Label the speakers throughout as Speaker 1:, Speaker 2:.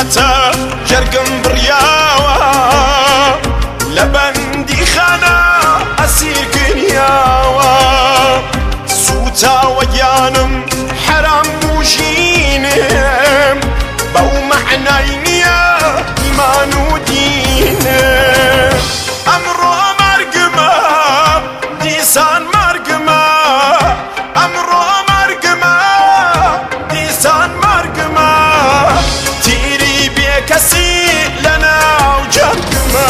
Speaker 1: ملەتە جەرگم بڕیاوە لە بەندی خانە ئەسیر کردیاوە سوتاوە گیانم حرام بوژینم بەو مەعنای نییە ئیمان و دینم ئەمڕۆ مەرگمە دیسان مەرگمە ئەمڕۆ مەرگمە دیسان مەرگمە تیری بێکەسی لەناو جەنگمە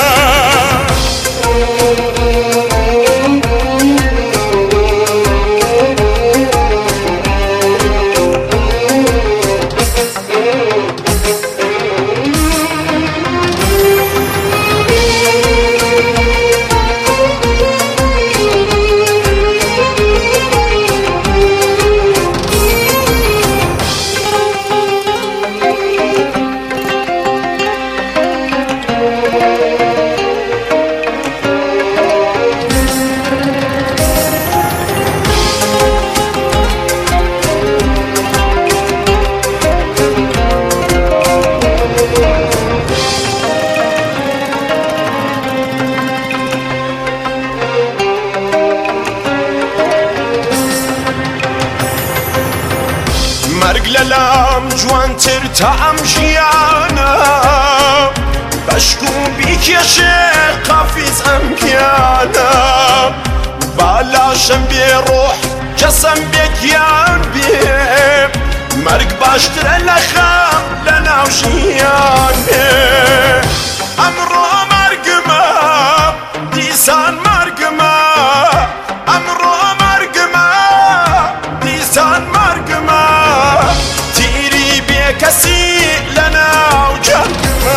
Speaker 1: مەرگ لەلام جوانتر تا ئەم ژیانە بەشک و بیکێشێ قافیز ئەم گیانە بالاشم بێ ڕۆح کەسم بێ گیان بێ مەرگ باشترە لە خەم لەناو ژیانێ ئەمڕۆ مەرگمە دیسان مەرگمە ئەمڕۆ مەرگمە دیسان مەرگمە تیری بێکەسی لەناو جەنگمە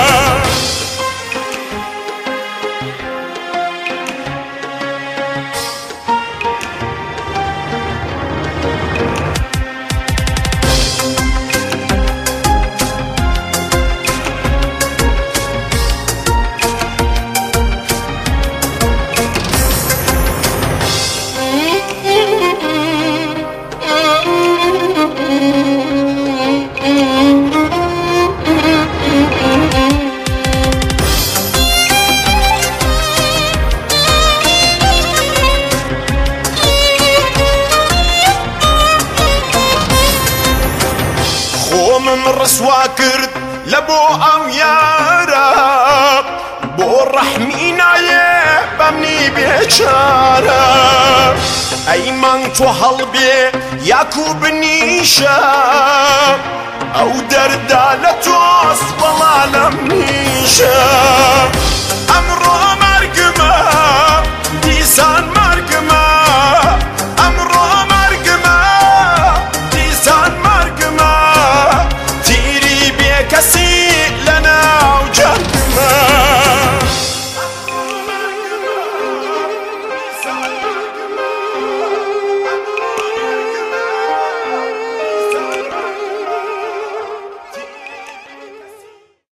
Speaker 1: خۆمم ڕسوا کرد لە بۆ ئەو یارە بۆ ڕەحمی نایێ بەمنی بێچارە ئەی مانگ تۆ هەڵبێ یاکو بنیشە ئەو دەردا لە تۆست بەڵا لەم نیشە ئەمڕۆ مەرگمە دیسان